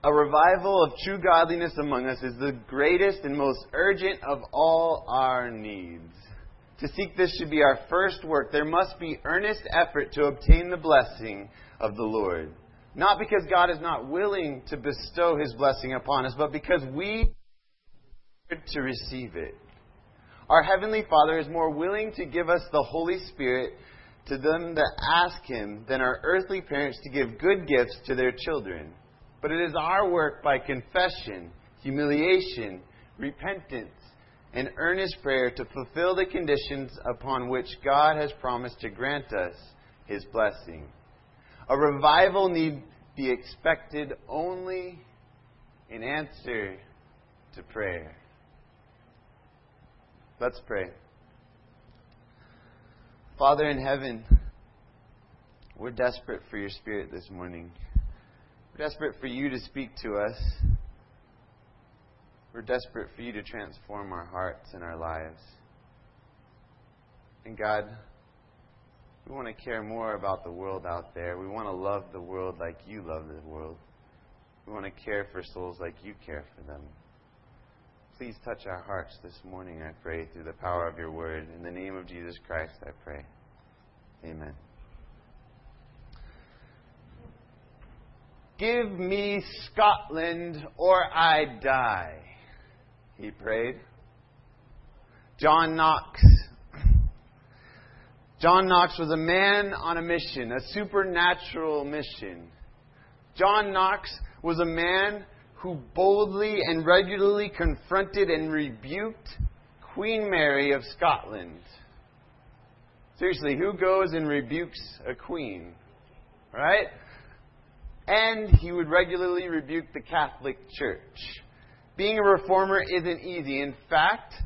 A revival of true godliness among us is the greatest and most urgent of all our needs. To seek this should be our first work. There must be earnest effort to obtain the blessing of the Lord. Not because God is not willing to bestow His blessing upon us, but because we are to receive it. Our Heavenly Father is more willing to give us the Holy Spirit to them that ask Him than our earthly parents to give good gifts to their children. But it is our work by confession, humiliation, repentance, and earnest prayer to fulfill the conditions upon which God has promised to grant us His blessing. A revival need be expected only in answer to prayer. Let's pray. Father in heaven, we're desperate for your Spirit this morning. We're desperate for you to speak to us. We're desperate for you to transform our hearts and our lives. And God, we want to care more about the world out there. We want to love the world like you love the world. We want to care for souls like you care for them. Please touch our hearts this morning, I pray, through the power of your word. In the name of Jesus Christ, I pray. Amen. Give me Scotland or I die, he prayed. John Knox. John Knox was a man on a mission, a supernatural mission. John Knox was a man who boldly and regularly confronted and rebuked Queen Mary of Scotland. Seriously, who goes and rebukes a queen? Right? And he would regularly rebuke the Catholic Church. Being a reformer isn't easy. In fact,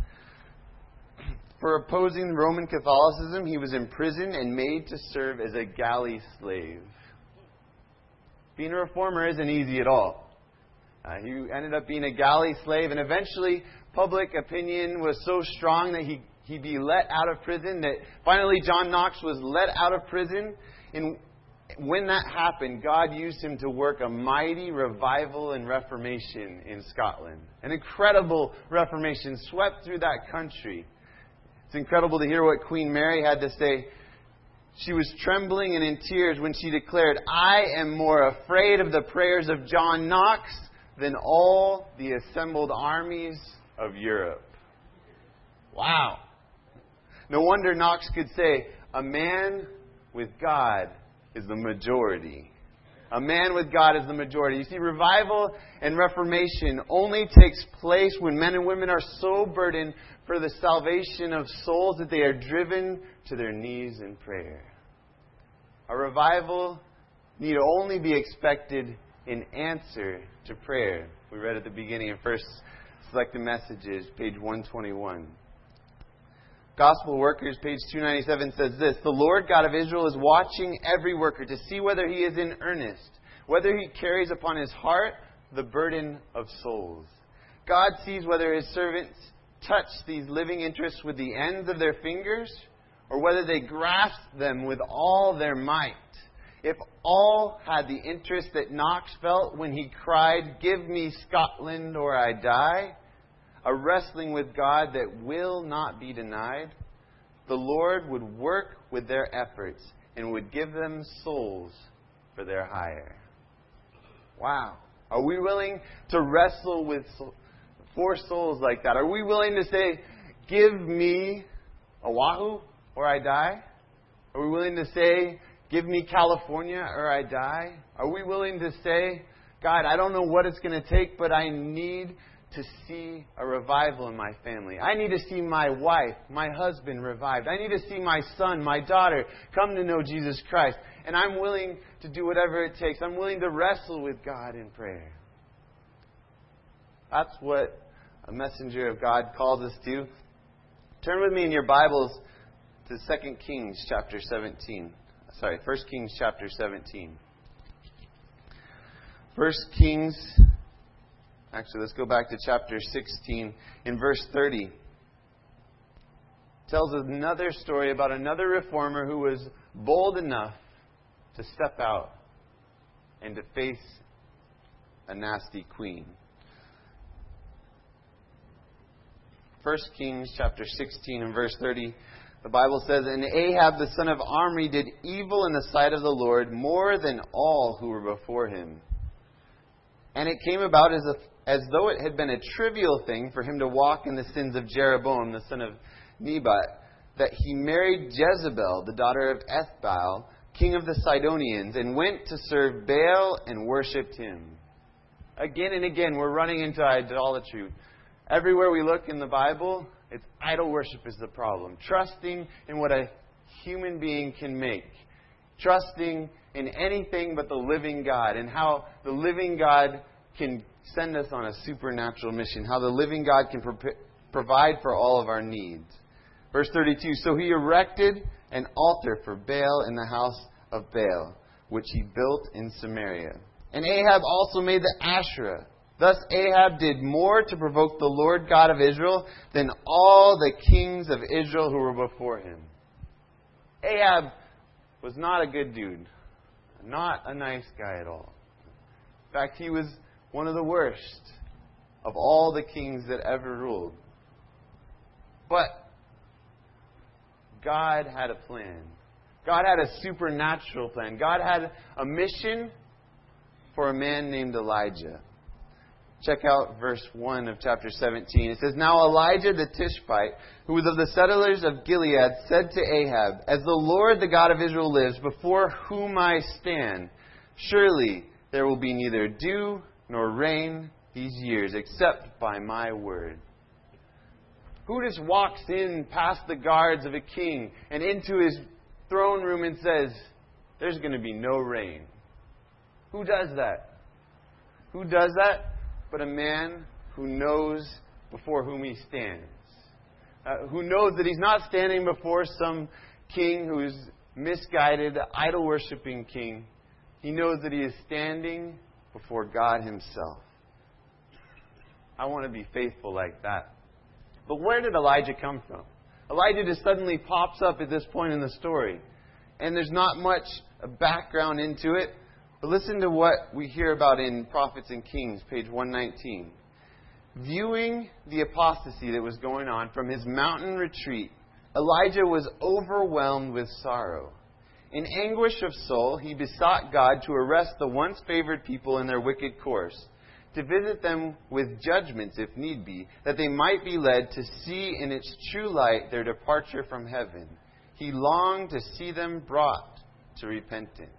for opposing Roman Catholicism, he was imprisoned and made to serve as a galley slave. Being a reformer isn't easy at all. He ended up being a galley slave, and eventually public opinion was so strong that he'd be let out of prison, that finally John Knox was let out of prison. And when that happened, God used him to work a mighty revival and reformation in Scotland. An incredible reformation swept through that country. It's incredible to hear what Queen Mary had to say. She was trembling and in tears when she declared, "I am more afraid of the prayers of John Knox than all the assembled armies of Europe." Wow. No wonder Knox could say, "A man with God is the majority." A man with God is the majority. You see, revival and reformation only takes place when men and women are so burdened for the salvation of souls that they are driven to their knees in prayer. A revival need only be expected in answer to prayer. We read at the beginning of First Selected Messages, page 121. Gospel Workers, page 297, says this: "The Lord God of Israel is watching every worker to see whether he is in earnest, whether he carries upon his heart the burden of souls. God sees whether his servants touch these living interests with the ends of their fingers, or whether they grasp them with all their might. If all had the interest that Knox felt when he cried, 'Give me Scotland or I die,' a wrestling with God that will not be denied, the Lord would work with their efforts and would give them souls for their hire." Wow. Are we willing to wrestle for souls like that? Are we willing to say, "Give me Oahu or I die"? Are we willing to say, "Give me California or I die"? Are we willing to say, "God, I don't know what it's going to take, but I need to see a revival in my family. I need to see my wife, my husband revived. I need to see my son, my daughter come to know Jesus Christ. And I'm willing to do whatever it takes. I'm willing to wrestle with God in prayer." That's what a messenger of God calls us to. Turn with me in your Bibles to 2 Kings chapter 17. 1 Kings chapter 17. 1 Kings... Actually, let's go back to chapter 16 in verse 30. It tells us another story about another reformer who was bold enough to step out and to face a nasty queen. 1 Kings chapter 16 and verse 30, the Bible says, "And Ahab the son of Omri did evil in the sight of the Lord more than all who were before him. And it came about as though it had been a trivial thing for him to walk in the sins of Jeroboam the son of Nebat, that he married Jezebel, the daughter of Ethbaal, king of the Sidonians, and went to serve Baal and worshipped him." Again and again, we're running into idolatry. Everywhere we look in the Bible, it's idol worship is the problem. Trusting in what a human being can make. Trusting in anything but the living God, and how the living God can send us on a supernatural mission. How the living God can provide for all of our needs. Verse 32, "So he erected an altar for Baal in the house of Baal, which he built in Samaria. And Ahab also made the Asherah. Thus Ahab did more to provoke the Lord God of Israel than all the kings of Israel who were before him." Ahab was not a good dude. Not a nice guy at all. In fact, he was one of the worst of all the kings that ever ruled. But God had a plan. God had a supernatural plan. God had a mission for a man named Elijah. Check out verse 1 of chapter 17. It says, "Now Elijah the Tishbite, who was of the settlers of Gilead, said to Ahab, 'As the Lord, the God of Israel, lives, before whom I stand, surely there will be neither dew nor rain these years, except by my word.'" Who just walks in past the guards of a king and into his throne room and says, "There's going to be no rain"? Who does that? Who does that? But a man who knows before whom he stands. Who knows that he's not standing before some king who's misguided, idol-worshipping king. He knows that he is standing before God himself. I want to be faithful like that. But where did Elijah come from? Elijah just suddenly pops up at this point in the story. And there's not much background into it. But listen to what we hear about in Prophets and Kings, page 119. "Viewing the apostasy that was going on from his mountain retreat, Elijah was overwhelmed with sorrow. In anguish of soul, he besought God to arrest the once favored people in their wicked course, to visit them with judgments if need be, that they might be led to see in its true light their departure from heaven. He longed to see them brought to repentance."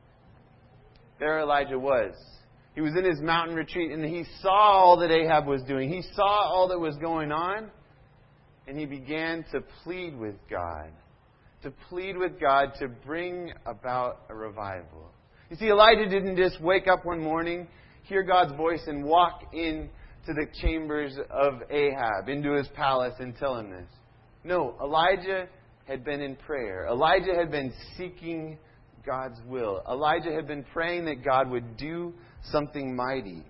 There Elijah was. He was in his mountain retreat and he saw all that Ahab was doing. He saw all that was going on. And he began to plead with God. To plead with God to bring about a revival. You see, Elijah didn't just wake up one morning, hear God's voice, and walk into the chambers of Ahab, into his palace, and tell him this. No, Elijah had been in prayer. Elijah had been seeking God's will. Elijah had been praying that God would do something mighty.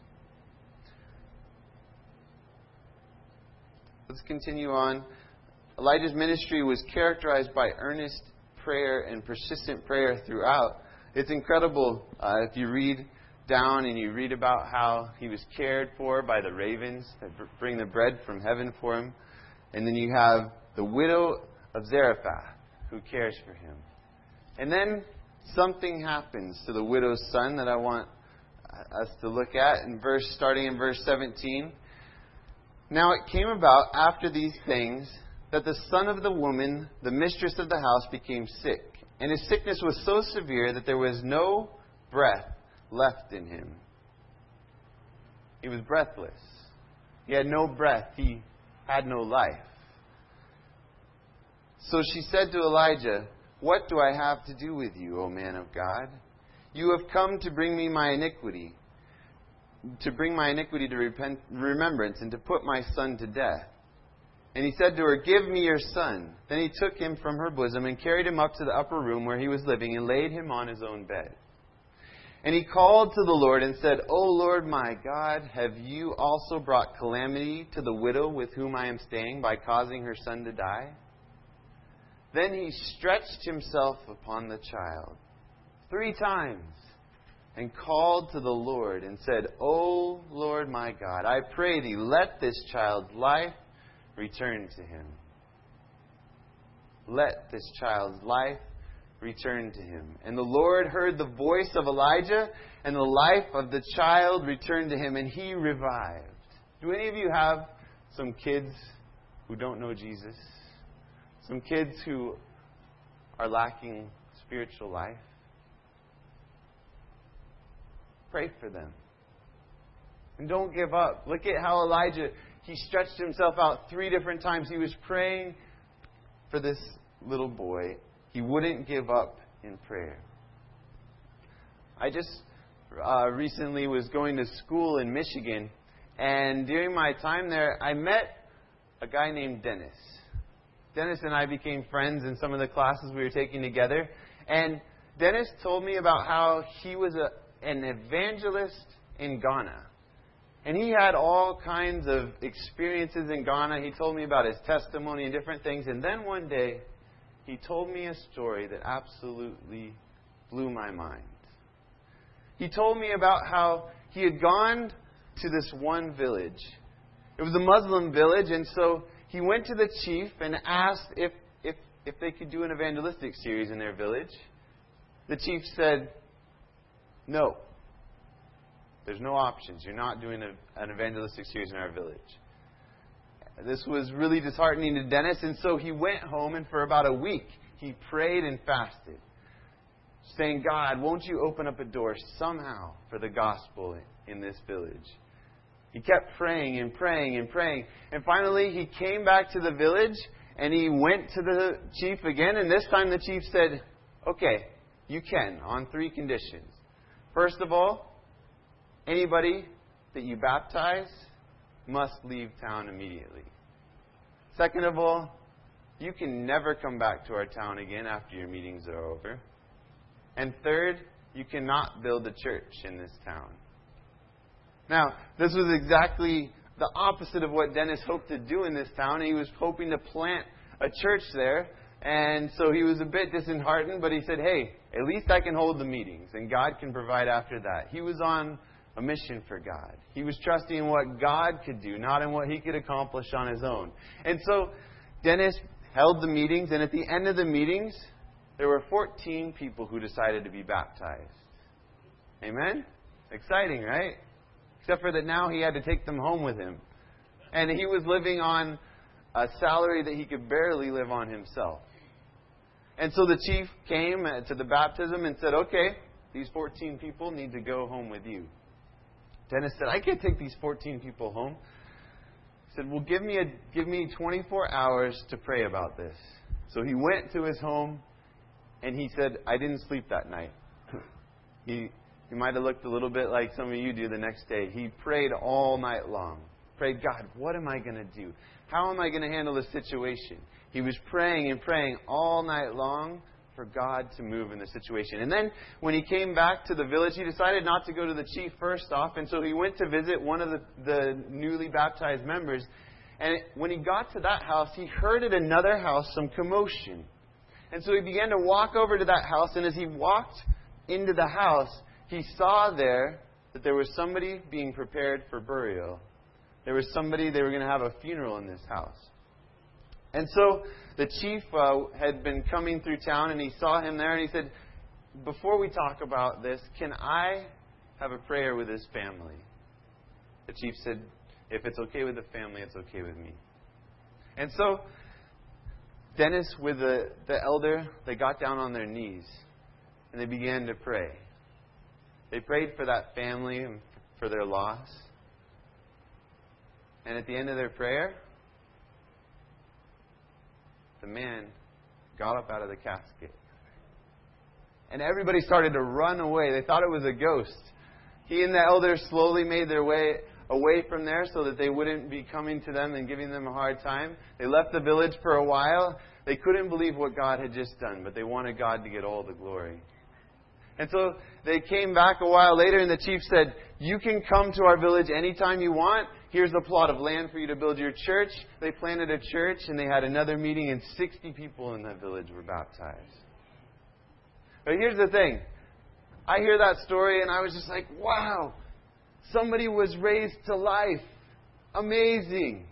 Let's continue on. Elijah's ministry was characterized by earnest prayer and persistent prayer throughout. It's incredible if you read down and you read about how he was cared for by the ravens that bring the bread from heaven for him. And then you have the widow of Zarephath who cares for him. And then something happens to the widow's son that I want us to look at starting in verse 17. "Now it came about after these things that the son of the woman, the mistress of the house, became sick. And his sickness was so severe that there was no breath left in him." He was breathless. He had no breath. He had no life. So she said to Elijah, "What do I have to do with you, O man of God? You have come to bring me my iniquity, to remembrance, and to put my son to death." And he said to her, "Give me your son." Then he took him from her bosom and carried him up to the upper room where he was living and laid him on his own bed. And he called to the Lord and said, "O Lord my God, have you also brought calamity to the widow with whom I am staying by causing her son to die?" Then he stretched himself upon the child 3 times. and called to the Lord and said, O Lord my God, I pray thee, let this child's life return to him. Let this child's life return to him. And the Lord heard the voice of Elijah, and the life of the child returned to him, and he revived. Do any of you have some kids who don't know Jesus? Some kids who are lacking spiritual life? Pray for them. And don't give up. Look at how Elijah, he stretched himself out 3 different times. He was praying for this little boy. He wouldn't give up in prayer. I just recently was going to school in Michigan, and during my time there, I met a guy named Dennis. Dennis and I became friends in some of the classes we were taking together. And Dennis told me about how he was an evangelist in Ghana. And he had all kinds of experiences in Ghana. He told me about his testimony and different things. And then one day, he told me a story that absolutely blew my mind. He told me about how he had gone to this one village. It was a Muslim village, and so he went to the chief and asked if they could do an evangelistic series in their village. The chief said, no. There's no options. You're not doing an evangelistic series in our village. This was really disheartening to Dennis, and so he went home, and for about a week, he prayed and fasted, saying, God, won't you open up a door somehow for the gospel in this village? He kept praying and praying and praying. And finally, he came back to the village, and he went to the chief again. And this time the chief said, okay, you can, on 3 conditions. First of all, anybody that you baptize must leave town immediately. Second of all, you can never come back to our town again after your meetings are over. And third, you cannot build a church in this town. Now, this was exactly the opposite of what Dennis hoped to do in this town. He was hoping to plant a church there. And so he was a bit disheartened, but he said, hey, at least I can hold the meetings, and God can provide after that. He was on a mission for God. He was trusting in what God could do, not in what he could accomplish on his own. And so Dennis held the meetings, and at the end of the meetings, there were 14 people who decided to be baptized. Amen? Exciting, right? Except for that now he had to take them home with him. And he was living on a salary that he could barely live on himself. And so the chief came to the baptism and said, okay, these 14 people need to go home with you. Dennis said, I can't take these 14 people home. He said, well, give me 24 hours to pray about this. So he went to his home, and he said, I didn't sleep that night. He might have looked a little bit like some of you do the next day. He prayed all night long. Prayed, God, what am I going to do? How am I going to handle this situation? He was praying and praying all night long for God to move in the situation. And then when he came back to the village, he decided not to go to the chief first off. And so he went to visit one of the newly baptized members. And when he got to that house, he heard at another house some commotion. And so he began to walk over to that house. And as he walked into the house, he saw there that there was somebody being prepared for burial. There was somebody, they were going to have a funeral in this house. And so the chief had been coming through town, and he saw him there, and he said, before we talk about this, can I have a prayer with his family? The chief said, if it's okay with the family, it's okay with me. And so Dennis with the elder, they got down on their knees, and they began to pray. They prayed for that family and for their loss. And at the end of their prayer, the man got up out of the casket. And everybody started to run away. They thought it was a ghost. He and the elders slowly made their way away from there so that they wouldn't be coming to them and giving them a hard time. They left the village for a while. They couldn't believe what God had just done, but they wanted God to get all the glory. And so they came back a while later, and the chief said, you can come to our village anytime you want. Here's a plot of land for you to build your church. They planted a church, and they had another meeting, and 60 people in that village were baptized. But here's the thing. I hear that story and I was just like, wow, somebody was raised to life. Amazing.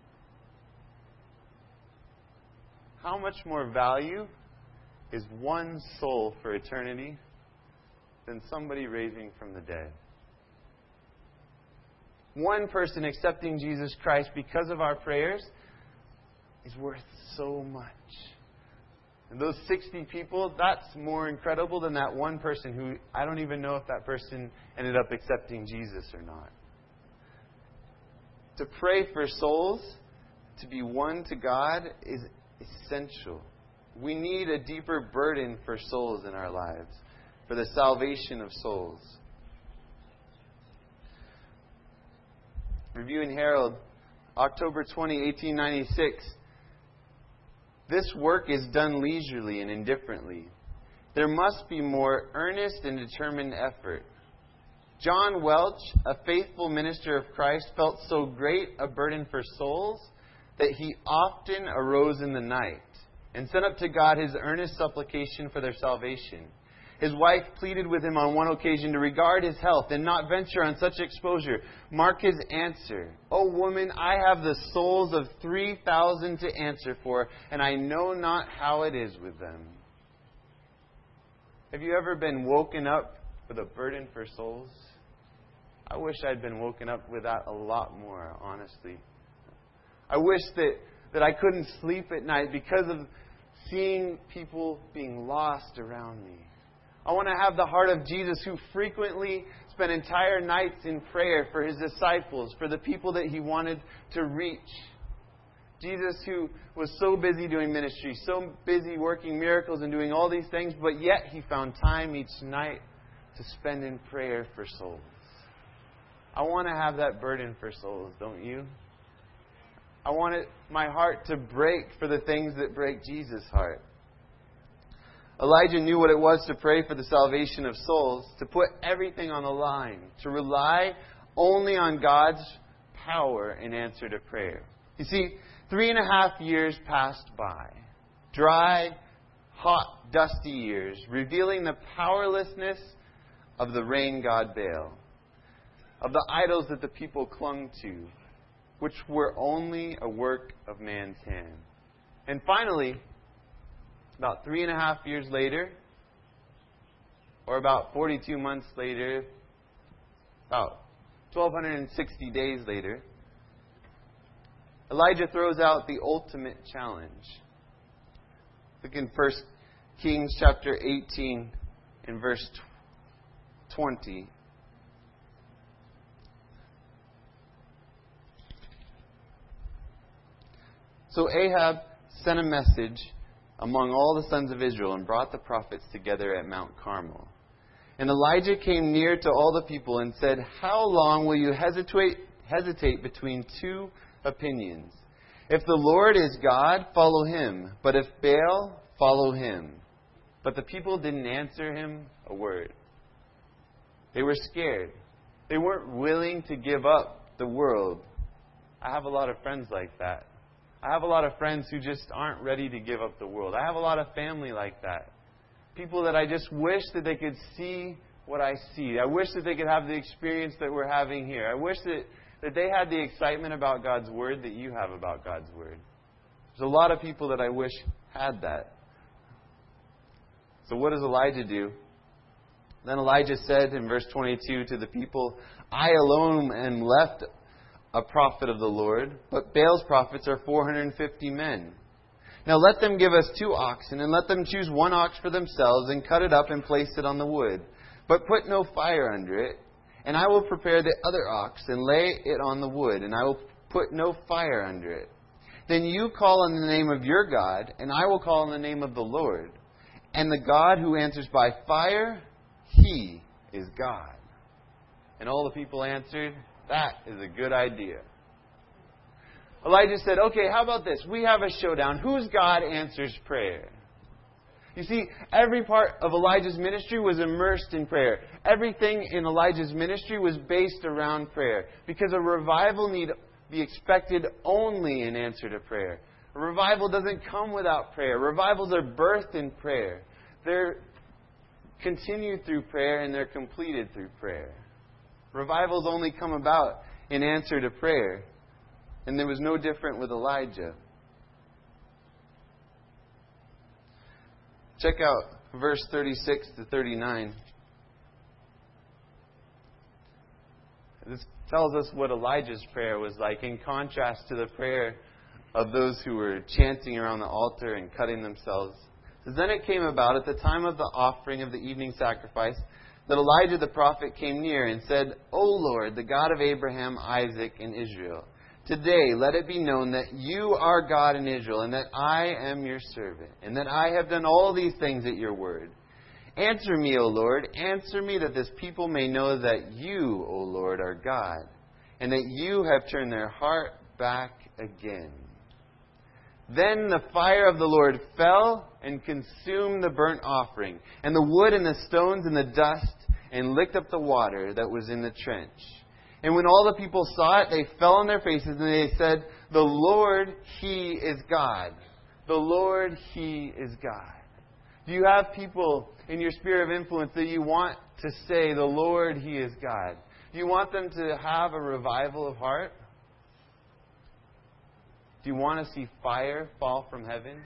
How much more value is one soul for eternity than somebody raising from the dead? One person accepting Jesus Christ because of our prayers is worth so much. And those 60 people, that's more incredible than that one person who I don't even know if that person ended up accepting Jesus or not. To pray for souls, to be one to God, is essential. We need a deeper burden for souls in our lives, for the salvation of souls. Review and Herald, October 20, 1896. This work is done leisurely and indifferently. There must be more earnest and determined effort. John Welch, a faithful minister of Christ, felt so great a burden for souls that he often arose in the night and sent up to God his earnest supplication for their salvation. His wife pleaded with him on one occasion to regard his health and not venture on such exposure. Mark his answer. "O woman, I have the souls of 3,000 to answer for, and I know not how it is with them." Have you ever been woken up with a burden for souls? I wish I'd been woken up with that a lot more, honestly. I wish that I couldn't sleep at night because of seeing people being lost around me. I want to have the heart of Jesus, who frequently spent entire nights in prayer for his disciples, for the people that he wanted to reach. Jesus, who was so busy doing ministry, so busy working miracles and doing all these things, but yet he found time each night to spend in prayer for souls. I want to have that burden for souls, don't you? I want my heart to break for the things that break Jesus' heart. Elijah knew what it was to pray for the salvation of souls, to put everything on the line, to rely only on God's power in answer to prayer. You see, 3.5 years passed by. Dry, hot, dusty years, revealing the powerlessness of the rain god Baal, of the idols that the people clung to, which were only a work of man's hand. And finally, about 3.5 years later, or about 42 months later, about 1,260 days later, Elijah throws out the ultimate challenge. Look in 1 Kings chapter 18 and verse 20. So Ahab sent a message among all the sons of Israel and brought the prophets together at Mount Carmel. And Elijah came near to all the people and said, "How long will you hesitate between two opinions? If the Lord is God, follow him. But if Baal, follow him." But the people didn't answer him a word. They were scared. They weren't willing to give up the world. I have a lot of friends like that. I have a lot of friends who just aren't ready to give up the world. I have a lot of family like that. People that I just wish that they could see what I see. I wish that they could have the experience that we're having here. I wish that they had the excitement about God's Word that you have about God's Word. There's a lot of people that I wish had that. So what does Elijah do? Then Elijah said in verse 22 to the people, "I alone am left a prophet of the Lord, but Baal's prophets are 450 men. Now let them give us 2 oxen, and let them choose 1 ox for themselves, and cut it up and place it on the wood. But put no fire under it. And I will prepare the other ox, and lay it on the wood, and I will put no fire under it. Then you call on the name of your God, and I will call on the name of the Lord. And the God who answers by fire, He is God." And all the people answered, "That is a good idea." Elijah said, "Okay, how about this? We have a showdown. Whose God answers prayer?" You see, every part of Elijah's ministry was immersed in prayer. Everything in Elijah's ministry was based around prayer. Because a revival need be expected only in answer to prayer. A revival doesn't come without prayer. Revivals are birthed in prayer. continue through prayer and they're completed through prayer. Revivals only come about in answer to prayer. And there was no different with Elijah. Check out verse 36 to 39. This tells us what Elijah's prayer was like in contrast to the prayer of those who were chanting around the altar and cutting themselves. It says, then it came about at the time of the offering of the evening sacrifice that Elijah the prophet came near and said, O Lord, the God of Abraham, Isaac, and Israel, today let it be known that you are God in Israel, and that I am your servant, and that I have done all these things at your word. Answer me, O Lord, answer me, that this people may know that you, O Lord, are God, and that you have turned their heart back again. Then the fire of the Lord fell and consumed the burnt offering, and the wood and the stones and the dust, and licked up the water that was in the trench. And when all the people saw it, they fell on their faces, and they said, the Lord, He is God. The Lord, He is God. Do you have people in your sphere of influence that you want to say, the Lord, He is God? Do you want them to have a revival of heart? Do you want to see fire fall from heaven?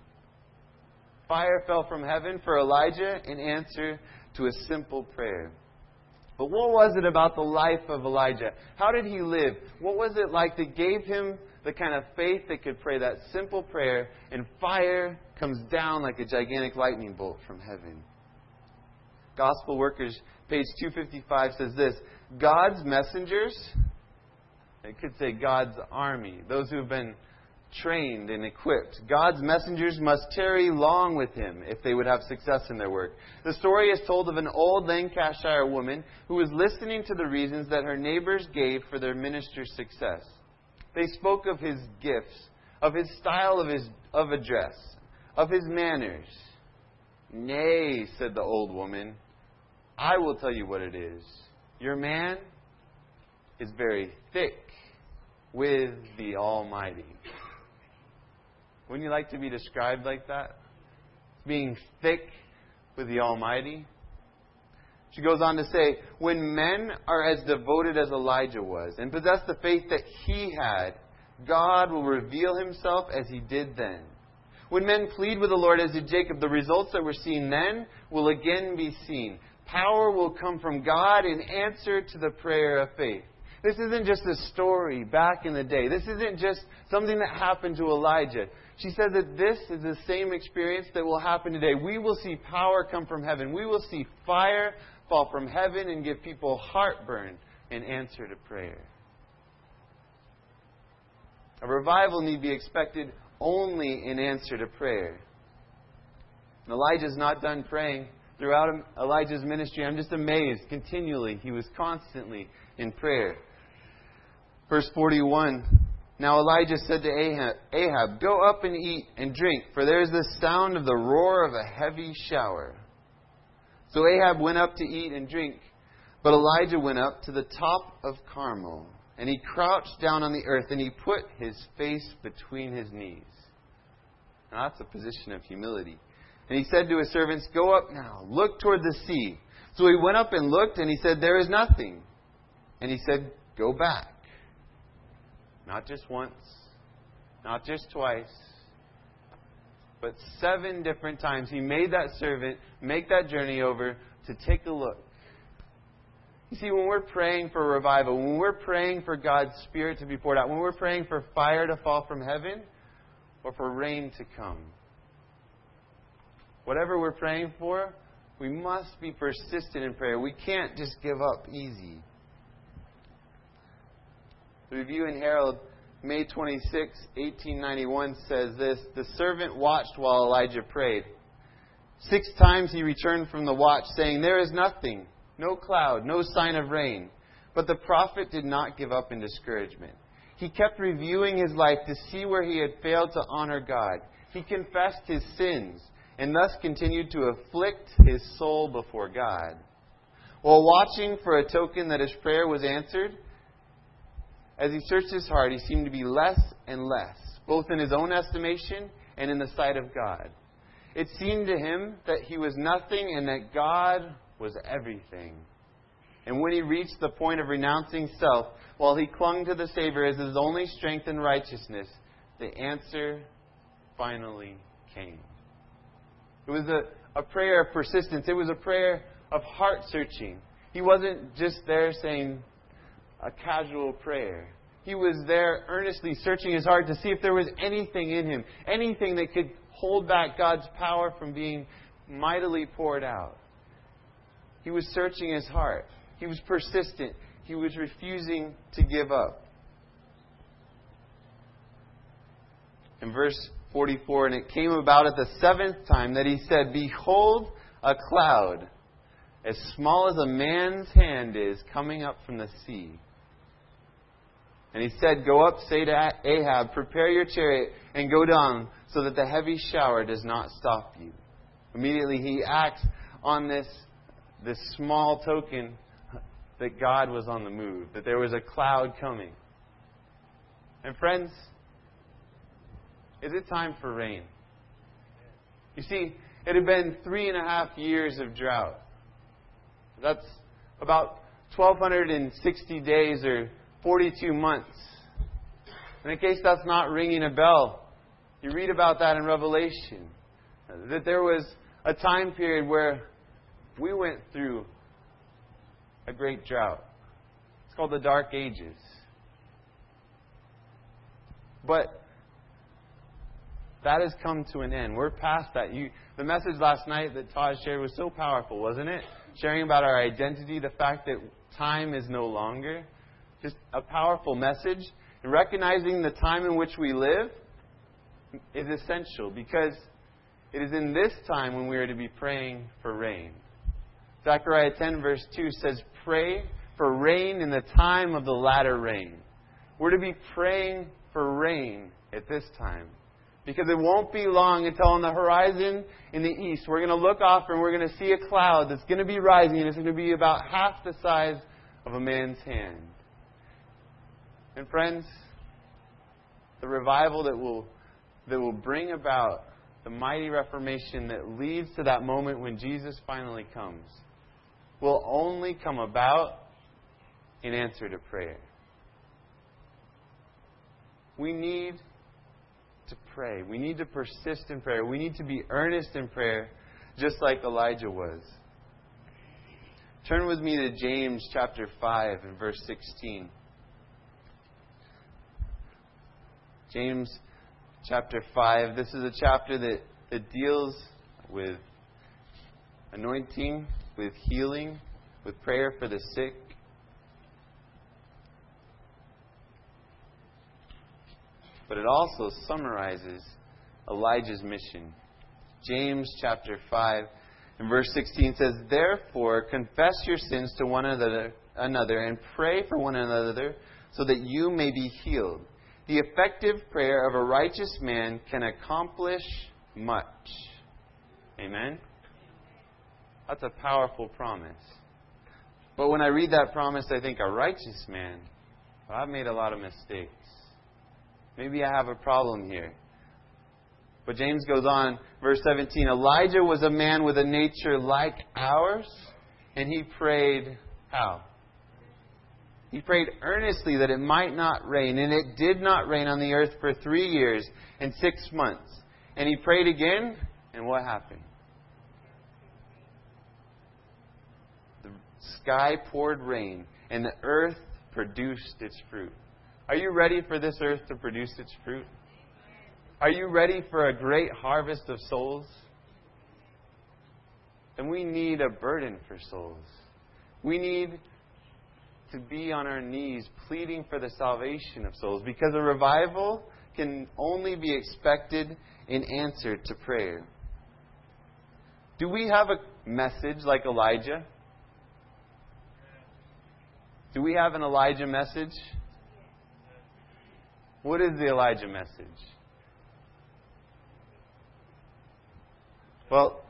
Fire fell from heaven for Elijah in answer to a simple prayer. But what was it about the life of Elijah? How did he live? What was it like that gave him the kind of faith that could pray that simple prayer and fire comes down like a gigantic lightning bolt from heaven? Gospel Workers, page 255 says this, God's messengers, it could say God's army, those who have been trained and equipped. God's messengers must tarry long with Him if they would have success in their work. The story is told of an old Lancashire woman who was listening to the reasons that her neighbors gave for their minister's success. They spoke of his gifts, of his style of address, of his manners. Nay, said the old woman, I will tell you what it is. Your man is very thick with the Almighty. Wouldn't you like to be described like that? Being thick with the Almighty? She goes on to say, when men are as devoted as Elijah was and possess the faith that he had, God will reveal Himself as He did then. When men plead with the Lord as did Jacob, the results that were seen then will again be seen. Power will come from God in answer to the prayer of faith. This isn't just a story back in the day. This isn't just something that happened to Elijah. She says that this is the same experience that will happen today. We will see power come from heaven. We will see fire fall from heaven and give people heartburn in answer to prayer. A revival need be expected only in answer to prayer. And Elijah's not done praying. Throughout Elijah's ministry, I'm just amazed. Continually, he was constantly in prayer. Verse 41, now Elijah said to Ahab, go up and eat and drink, for there is the sound of the roar of a heavy shower. So Ahab went up to eat and drink, but Elijah went up to the top of Carmel, and he crouched down on the earth, and he put his face between his knees. Now that's a position of humility. And he said to his servants, go up now, look toward the sea. So he went up and looked, and he said, there is nothing. And he said, go back. Not just once, not just twice, but 7 different times. He made that servant make that journey over to take a look. You see, when we're praying for revival, when we're praying for God's Spirit to be poured out, when we're praying for fire to fall from heaven or for rain to come, whatever we're praying for, we must be persistent in prayer. We can't just give up easy. The Review and Herald, May 26, 1891 says this, the servant watched while Elijah prayed. 6 times he returned from the watch, saying, there is nothing, no cloud, no sign of rain. But the prophet did not give up in discouragement. He kept reviewing his life to see where he had failed to honor God. He confessed his sins and thus continued to afflict his soul before God. While watching for a token that his prayer was answered, as he searched his heart, he seemed to be less and less, both in his own estimation and in the sight of God. It seemed to him that he was nothing and that God was everything. And when he reached the point of renouncing self, while he clung to the Savior as his only strength and righteousness, the answer finally came. It was a prayer of persistence. It was a prayer of heart searching. He wasn't just there saying a casual prayer. He was there earnestly searching his heart to see if there was anything in him, anything that could hold back God's power from being mightily poured out. He was searching his heart. He was persistent. He was refusing to give up. In verse 44, and it came about at the 7th time that he said, Behold, a cloud, as small as a man's hand is, coming up from the sea. And he said, Go up, say to Ahab, Prepare your chariot and go down, so that the heavy shower does not stop you. Immediately he acts on this small token that God was on the move, that there was a cloud coming. And friends, is it time for rain? You see, it had been 3.5 years of drought. That's about 1,260 days or 42 months. And in case that's not ringing a bell, you read about that in Revelation. That there was a time period where we went through a great drought. It's called the Dark Ages. But that has come to an end. We're past that. The message last night that Todd shared was so powerful, wasn't it? Sharing about our identity, the fact that time is no longer. Just a powerful message. And recognizing the time in which we live is essential, because it is in this time when we are to be praying for rain. Zechariah 10 verse 2 says, Pray for rain in the time of the latter rain. We're to be praying for rain at this time, because it won't be long until on the horizon in the east, we're going to look off and we're going to see a cloud that's going to be rising, and it's going to be about half the size of a man's hand. And friends, the revival that will bring about the mighty reformation that leads to that moment when Jesus finally comes will only come about in answer to prayer. We need to pray. We need to persist in prayer. We need to be earnest in prayer, just like Elijah was. Turn with me to James chapter 5 and verse 16. James chapter 5. This is a chapter that deals with anointing, with healing, with prayer for the sick. But it also summarizes Elijah's mission. James chapter 5 and verse 16 says, Therefore confess your sins to one another and pray for one another so that you may be healed. The effective prayer of a righteous man can accomplish much. Amen? That's a powerful promise. But when I read that promise, I think, a righteous man? Well, I've made a lot of mistakes. Maybe I have a problem here. But James goes on, verse 17, Elijah was a man with a nature like ours, and he prayed how? He prayed earnestly that it might not rain, and it did not rain on the earth for 3 years and 6 months. And he prayed again, and what happened? The sky poured rain, and the earth produced its fruit. Are you ready for this earth to produce its fruit? Are you ready for a great harvest of souls? Then we need a burden for souls. We need to be on our knees pleading for the salvation of souls, because a revival can only be expected in answer to prayer. Do we have a message like Elijah? Do we have an Elijah message? What is the Elijah message? Well,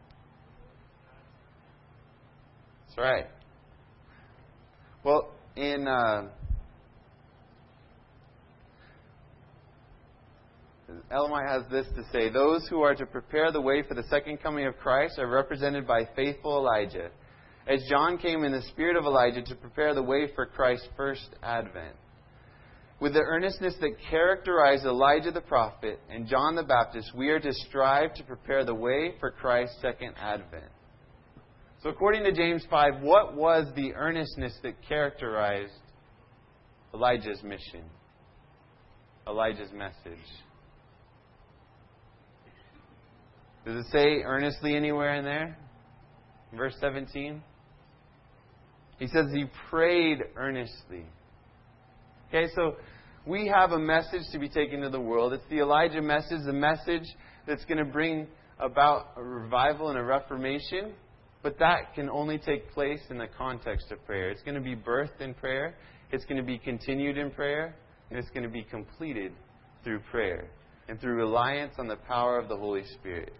that's right. Well, in Ellen White has this to say: those who are to prepare the way for the second coming of Christ are represented by faithful Elijah, as John came in the spirit of Elijah to prepare the way for Christ's first advent. With the earnestness that characterized Elijah the prophet and John the Baptist, we are to strive to prepare the way for Christ's second advent. So according to James 5, what was the earnestness that characterized Elijah's mission? Elijah's message? Does it say earnestly anywhere in there? Verse 17? He says he prayed earnestly. Okay, so we have a message to be taken to the world. It's the Elijah message, the message that's going to bring about a revival and a reformation. But that can only take place in the context of prayer. It's going to be birthed in prayer. It's going to be continued in prayer. And it's going to be completed through prayer and through reliance on the power of the Holy Spirit.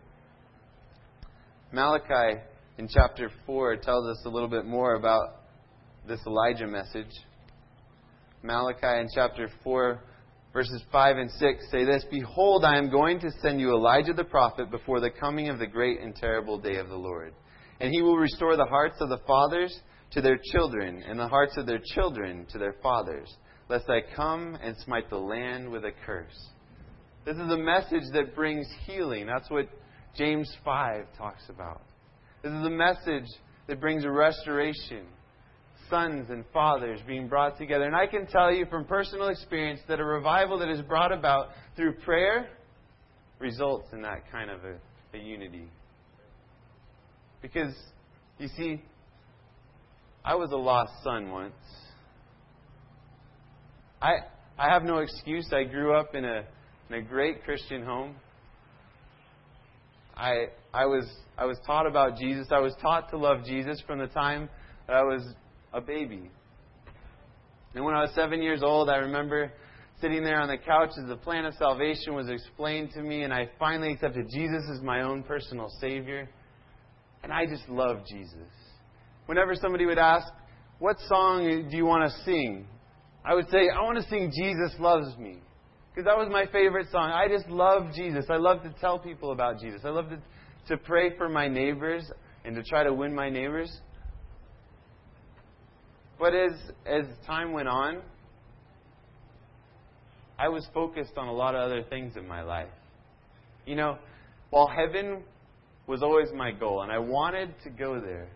Malachi in chapter 4 tells us a little bit more about this Elijah message. Malachi in chapter 4, verses 5 and 6 say this: behold, I am going to send you Elijah the prophet before the coming of the great and terrible day of the Lord. And he will restore the hearts of the fathers to their children, and the hearts of their children to their fathers, lest I come and smite the land with a curse. This is a message that brings healing. That's what James 5 talks about. This is a message that brings a restoration. Sons and fathers being brought together. And I can tell you from personal experience that a revival that is brought about through prayer results in that kind of a unity. Because, you see, I was a lost son once. I have no excuse. I grew up in a great Christian home. I was taught about Jesus. I was taught to love Jesus from the time that I was a baby. And when I was 7 years old, I remember sitting there on the couch as the plan of salvation was explained to me, and I finally accepted Jesus as my own personal Savior. And I just loved Jesus. Whenever somebody would ask, what song do you want to sing? I would say, I want to sing Jesus Loves Me. Because that was my favorite song. I just love Jesus. I love to tell people about Jesus. I love to pray for my neighbors and to try to win my neighbors. But as time went on, I was focused on a lot of other things in my life. You know, while heaven was always my goal, and I wanted to go there,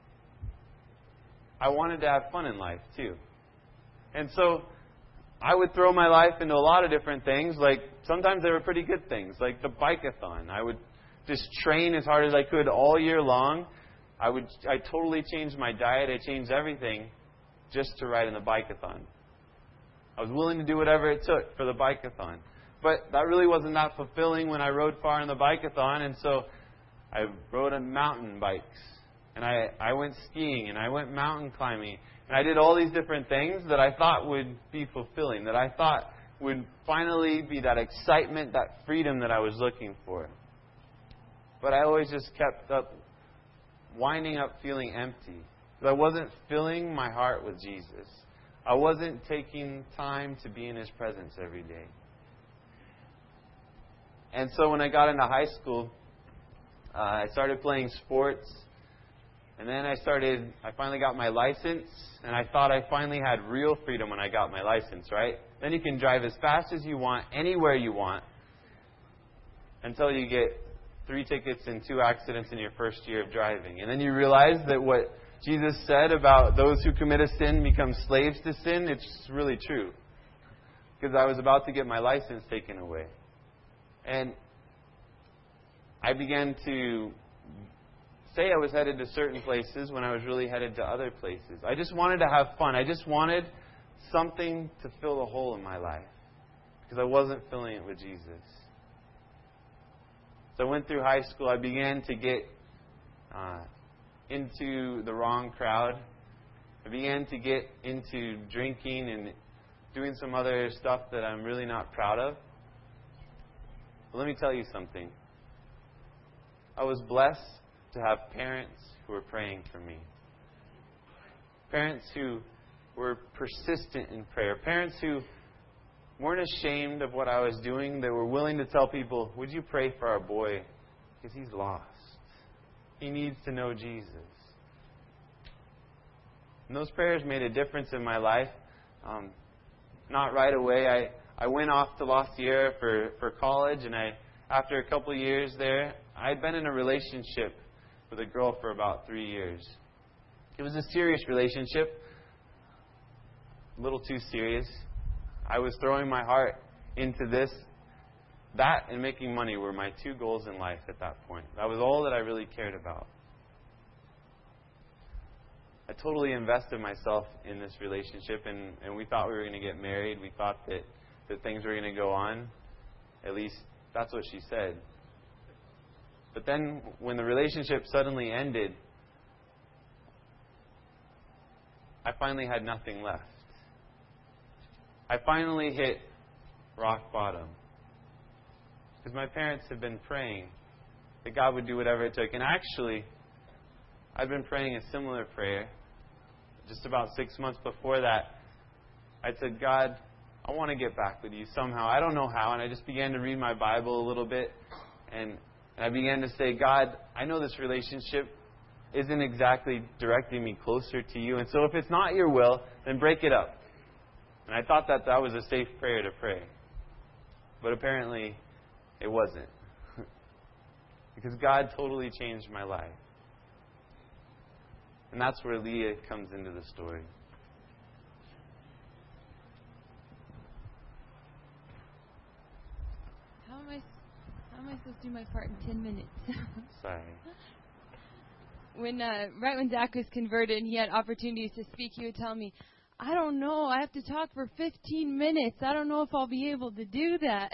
I wanted to have fun in life too. And so I would throw my life into a lot of different things. Like, sometimes they were pretty good things, like the bike-a-thon. I would just train as hard as I could all year long. I totally changed my diet. I changed everything just to ride in the bike-a-thon. I was willing to do whatever it took for the bike-a-thon. But that really wasn't that fulfilling when I rode far in the bike-a-thon. And so I rode on mountain bikes. And I went skiing. And I went mountain climbing. And I did all these different things that I thought would be fulfilling. That I thought would finally be that excitement, that freedom that I was looking for. But I always just kept winding up feeling empty. I wasn't filling my heart with Jesus. I wasn't taking time to be in His presence every day. And so when I got into high school, I started playing sports. And then I finally got my license. And I thought I finally had real freedom when I got my license, right? Then you can drive as fast as you want, anywhere you want, until you get 3 tickets and 2 accidents in your first year of driving. And then you realize that what Jesus said about those who commit a sin become slaves to sin, it's really true. Because I was about to get my license taken away. And I began to say I was headed to certain places when I was really headed to other places. I just wanted to have fun. I just wanted something to fill the hole in my life. Because I wasn't filling it with Jesus. So I went through high school. I began to get into the wrong crowd. I began to get into drinking and doing some other stuff that I'm really not proud of. But let me tell you something. I was blessed to have parents who were praying for me. Parents who were persistent in prayer. Parents who weren't ashamed of what I was doing. They were willing to tell people, would you pray for our boy? Because he's lost. He needs to know Jesus. And those prayers made a difference in my life. Not right away. I went off to La Sierra for college, and after a couple of years there, I'd been in a relationship with a girl for about 3 years. It was a serious relationship, a little too serious. I was throwing my heart into this. That and making money were my two goals in life at that point. That was all that I really cared about. I totally invested myself in this relationship, and we thought we were going to get married. We thought that things were going to go on. At least that's what she said. But then when the relationship suddenly ended, I finally had nothing left. I finally hit rock bottom. Because my parents had been praying that God would do whatever it took. And actually, I'd been praying a similar prayer. Just about 6 months before that, I said, God, I want to get back with you somehow. I don't know how. And I just began to read my Bible a little bit. And I began to say, God, I know this relationship isn't exactly directing me closer to you. And so if it's not your will, then break it up. And I thought that was a safe prayer to pray. But apparently, it wasn't. Because God totally changed my life. And that's where Leah comes into the story. How am I supposed to do my part in 10 minutes? Sorry. Right when Zach was converted and he had opportunities to speak, he would tell me, I don't know, I have to talk for 15 minutes. I don't know if I'll be able to do that.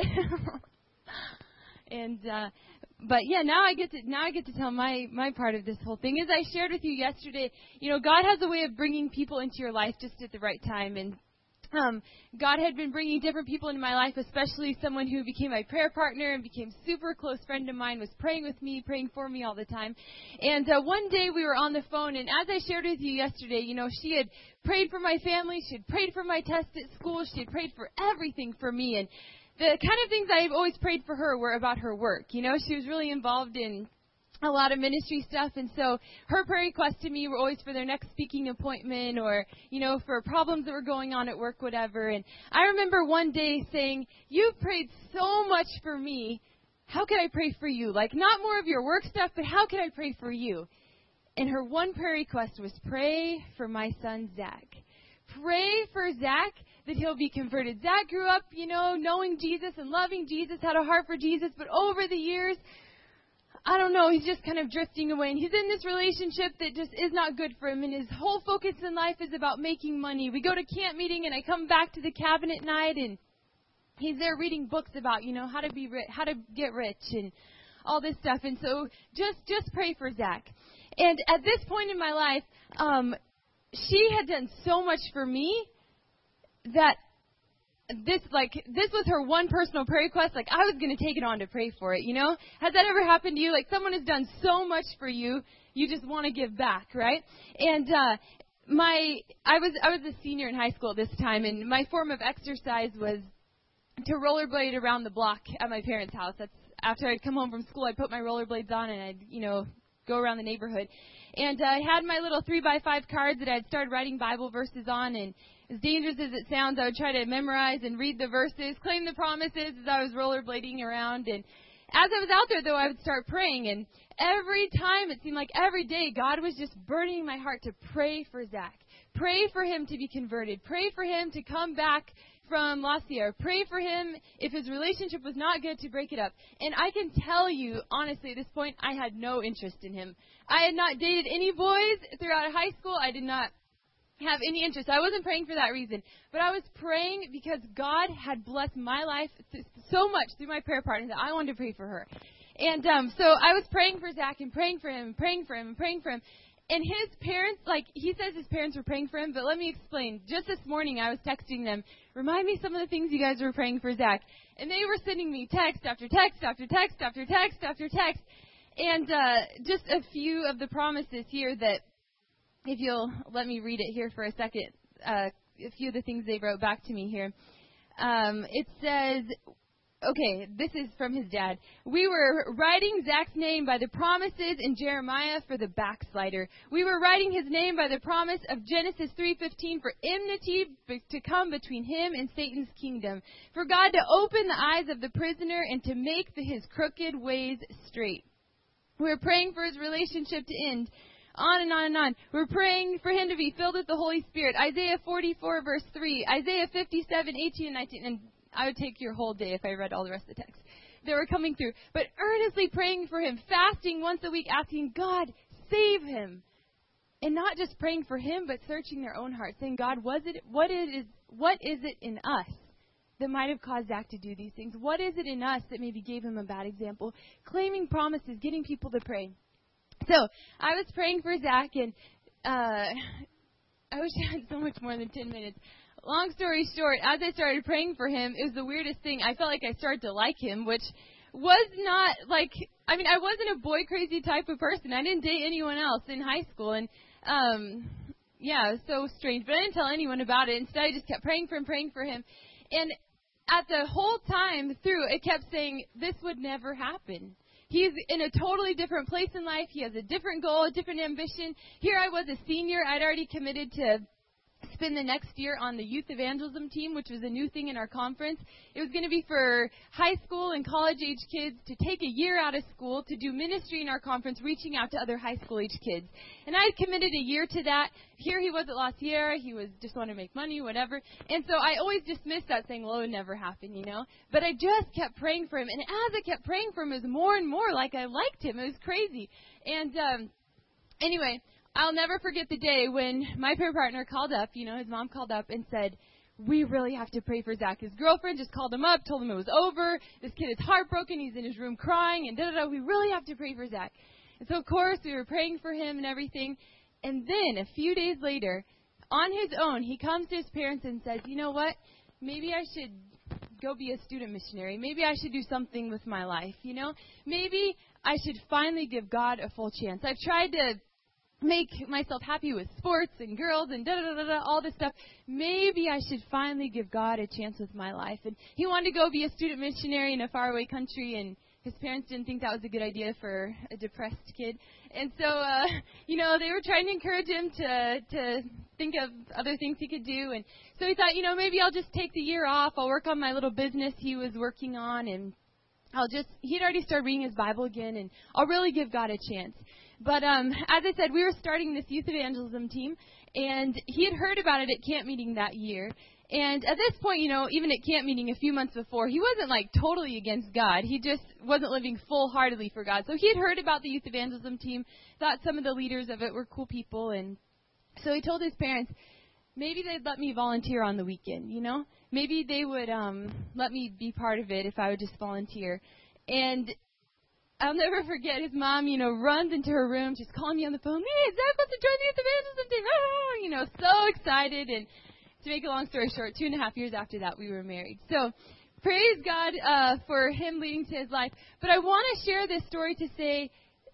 But yeah, now I get to tell my part of this whole thing. As I shared with you yesterday, God has a way of bringing people into your life just at the right time. And God had been bringing different people into my life, especially someone who became my prayer partner and became a super close friend of mine, was praying with me, praying for me all the time. And one day we were on the phone, and as I shared with you yesterday, she had prayed for my family, she had prayed for my test at school, she had prayed for everything for me. And the kind of things I've always prayed for her were about her work. She was really involved in a lot of ministry stuff, and so her prayer requests to me were always for their next speaking appointment or, for problems that were going on at work, whatever. And I remember one day saying, you've prayed so much for me, how can I pray for you? Like, not more of your work stuff, but how can I pray for you? And her one prayer request was, pray for my son, Zach. Pray for Zach that he'll be converted. Zach grew up, knowing Jesus and loving Jesus, had a heart for Jesus, but over the years, I don't know, he's just kind of drifting away. And he's in this relationship that just is not good for him. And his whole focus in life is about making money. We go to camp meeting, and I come back to the cabin at night, and he's there reading books about, how to be rich, how to get rich, and all this stuff. And so just pray for Zach. And at this point in my life, she had done so much for me that this was her one personal prayer request. Like, I was going to take it on to pray for it, Has that ever happened to you? Like, someone has done so much for you, you just want to give back, right? And I was a senior in high school at this time, and my form of exercise was to rollerblade around the block at my parents' house. That's after I'd come home from school, I'd put my rollerblades on, and I'd, go around the neighborhood. And I had my little 3x5 cards that I'd started writing Bible verses on, and as dangerous as it sounds, I would try to memorize and read the verses, claim the promises as I was rollerblading around. And as I was out there, though, I would start praying. And every time, it seemed like every day, God was just burning my heart to pray for Zach. Pray for him to be converted. Pray for him to come back from La Sierra. Pray for him, if his relationship was not good, to break it up. And I can tell you, honestly, at this point, I had no interest in him. I had not dated any boys throughout high school. I did not have any interest. I wasn't praying for that reason. But I was praying because God had blessed my life so much through my prayer partner that I wanted to pray for her. And so I was praying for Zach and praying for him and praying for him and praying for him. And his parents, he says his parents were praying for him, but let me explain. Just this morning, I was texting them, remind me some of the things you guys were praying for Zach. And they were sending me text after text after text after text after text. And just a few of the promises here that, if you'll let me read it here for a second, a few of the things they wrote back to me here. It says, okay, this is from his dad. We were writing Zach's name by the promises in Jeremiah for the backslider. We were writing his name by the promise of Genesis 3:15 for enmity to come between him and Satan's kingdom. For God to open the eyes of the prisoner and to make his crooked ways straight. We're praying for his relationship to end. On and on and on. We're praying for him to be filled with the Holy Spirit. Isaiah 44 verse 3. Isaiah 57, 18 and 19. And I would take your whole day if I read all the rest of the text. They were coming through. But earnestly praying for him. Fasting once a week. Asking God, save him. And not just praying for him, but searching their own hearts. Saying, God, what is it in us that might have caused Zach to do these things? What is it in us that maybe gave him a bad example? Claiming promises. Getting people to pray. So, I was praying for Zach, and I wish I had so much more than 10 minutes. Long story short, as I started praying for him, it was the weirdest thing. I felt like I started to like him, which was not like, I wasn't a boy-crazy type of person. I didn't date anyone else in high school, and it was so strange. But I didn't tell anyone about it. Instead, I just kept praying for him. And at the whole time through, it kept saying, this would never happen. He's in a totally different place in life. He has a different goal, a different ambition. Here I was a senior. I'd already committed to spend the next year on the youth evangelism team, which was a new thing in our conference. It was going to be for high school and college-age kids to take a year out of school to do ministry in our conference, reaching out to other high school-age kids. And I had committed a year to that. Here he was at La Sierra. He was just wanting to make money, whatever. And so I always dismissed that, saying, well, it would never happen, But I just kept praying for him. And as I kept praying for him, it was more and more like I liked him. It was crazy. And anyway, I'll never forget the day when my prayer partner called up, his mom called up and said, we really have to pray for Zach. His girlfriend just called him up, told him it was over. This kid is heartbroken. He's in his room crying and da-da-da. We really have to pray for Zach. And so, of course, we were praying for him and everything. And then a few days later, on his own, he comes to his parents and says, you know what? Maybe I should go be a student missionary. Maybe I should do something with my life, Maybe I should finally give God a full chance. I've tried to make myself happy with sports and girls and da-da-da-da, all this stuff. Maybe I should finally give God a chance with my life. And he wanted to go be a student missionary in a faraway country, and his parents didn't think that was a good idea for a depressed kid. And so, they were trying to encourage him to think of other things he could do. And so he thought, maybe I'll just take the year off. I'll work on my little business he was working on, and he'd already started reading his Bible again, and I'll really give God a chance. But as I said, we were starting this youth evangelism team, and he had heard about it at camp meeting that year. And at this point, even at camp meeting a few months before, he wasn't totally against God. He just wasn't living full-heartedly for God. So he had heard about the youth evangelism team, thought some of the leaders of it were cool people, and so he told his parents, maybe they'd let me volunteer on the weekend, Maybe they would let me be part of it if I would just volunteer. And I'll never forget his mom, runs into her room. She's calling me on the phone. Hey, Zach wants to join the youth evangelism team. So excited. And to make a long story short, 2.5 years after that, we were married. So praise God for him leading to his life. But I want to share this story to say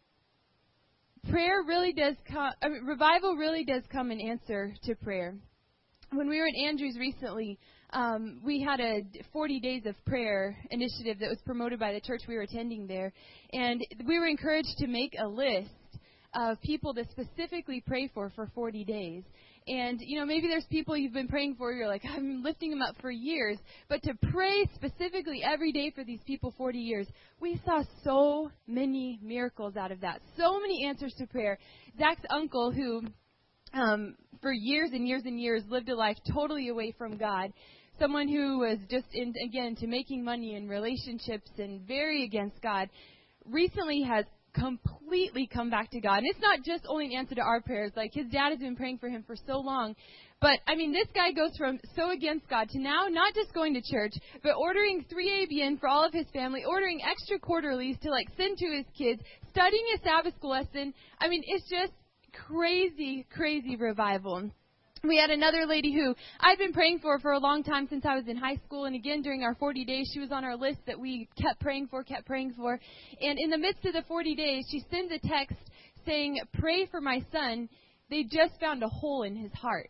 revival really does come in answer to prayer. When we were at Andrews recently, we had a 40 days of prayer initiative that was promoted by the church we were attending there. And we were encouraged to make a list of people to specifically pray for 40 days. And, maybe there's people you've been praying for, you're like, I'm lifting them up for years. But to pray specifically every day for these people 40 years, we saw so many miracles out of that. So many answers to prayer. Zach's uncle, who for years and years and years lived a life totally away from God, someone who was just into making money and relationships and very against God, recently has completely come back to God. And it's not just only an answer to our prayers. His dad has been praying for him for so long. But, this guy goes from so against God to now not just going to church, but ordering 3 ABN for all of his family, ordering extra quarterlies to, send to his kids, studying a Sabbath school lesson. It's just crazy, crazy revival. We had another lady who I've been praying for a long time since I was in high school. And again, during our 40 days, she was on our list that we kept praying for. And in the midst of the 40 days, she sends a text saying, pray for my son. They just found a hole in his heart.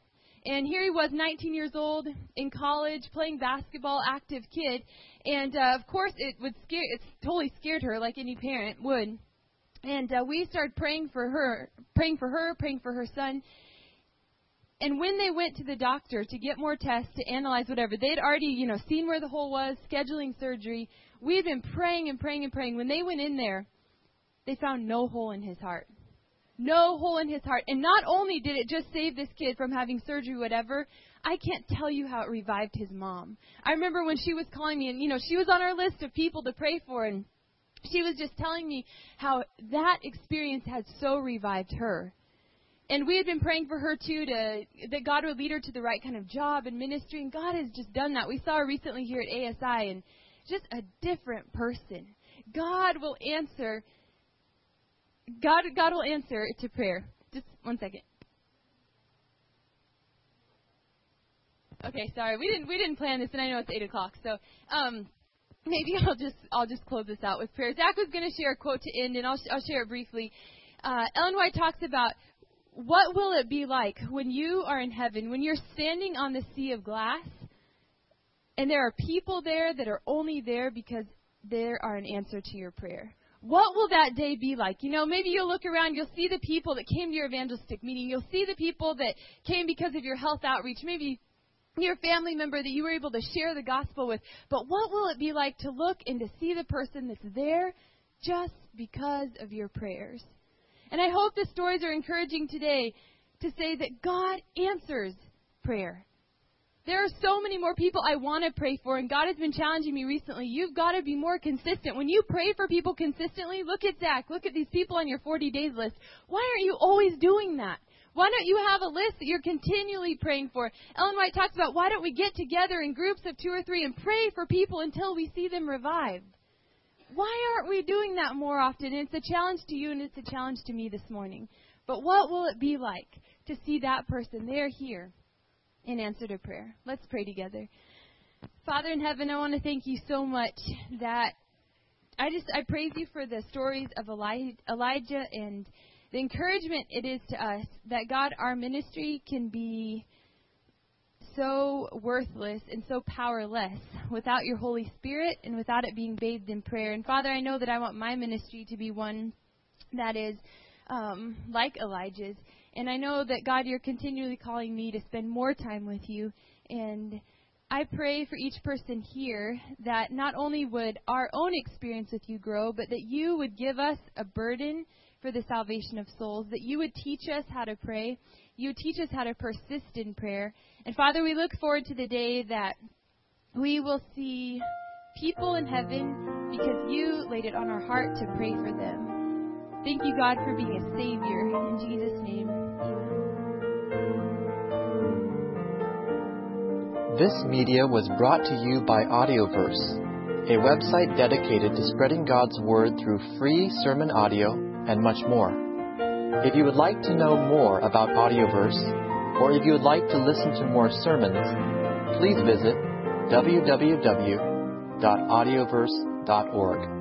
And here he was, 19 years old, in college, playing basketball, active kid. And, of course, it totally scared her, like any parent would. And we started praying for her, praying for her son. And when they went to the doctor to get more tests, to analyze whatever, they'd already, seen where the hole was, scheduling surgery. We had been praying and praying and praying. When they went in there, they found no hole in his heart. No hole in his heart. And not only did it just save this kid from having surgery, whatever, I can't tell you how it revived his mom. I remember when she was calling me, and, she was on our list of people to pray for, and she was just telling me how that experience had so revived her. And we had been praying for her, too, that God would lead her to the right kind of job and ministry, and God has just done that. We saw her recently here at ASI, and just a different person. God will answer. God will answer to prayer. Just one second. Okay, sorry, we didn't plan this, and I know it's 8:00, so maybe I'll just close this out with prayer. Zach was going to share a quote to end, and I'll share it briefly. Ellen White talks about what will it be like when you are in heaven, when you're standing on the sea of glass, and there are people there that are only there because there are an answer to your prayer. What will that day be like? Maybe you'll look around, you'll see the people that came to your evangelistic meeting. You'll see the people that came because of your health outreach. Maybe your family member that you were able to share the gospel with. But what will it be like to look and to see the person that's there just because of your prayers? And I hope the stories are encouraging today to say that God answers prayer. There are so many more people I want to pray for, and God has been challenging me recently. You've got to be more consistent. When you pray for people consistently, look at Zach. Look at these people on your 40 days list. Why aren't you always doing that? Why don't you have a list that you're continually praying for? Ellen White talks about why don't we get together in groups of 2 or 3 and pray for people until we see them revived? Why aren't we doing that more often? And it's a challenge to you and it's a challenge to me this morning. But what will it be like to see that person there here in answer to prayer? Let's pray together. Father in heaven, I want to thank you so much that I praise you for the stories of Elijah and the encouragement it is to us that, God, our ministry can be so worthless and so powerless without your Holy Spirit and without it being bathed in prayer. And Father, I know that I want my ministry to be one that is like Elijah's. And I know that, God, you're continually calling me to spend more time with you. And I pray for each person here that not only would our own experience with you grow, but that you would give us a burden for the salvation of souls, that you would teach us how to pray. You would teach us how to persist in prayer. And Father, we look forward to the day that we will see people in heaven because you laid it on our heart to pray for them. Thank you, God, for being a Savior. In Jesus' name, amen. This media was brought to you by Audioverse, a website dedicated to spreading God's Word through free sermon audio and much more. If you would like to know more about Audioverse, or if you would like to listen to more sermons, please visit www.audioverse.org.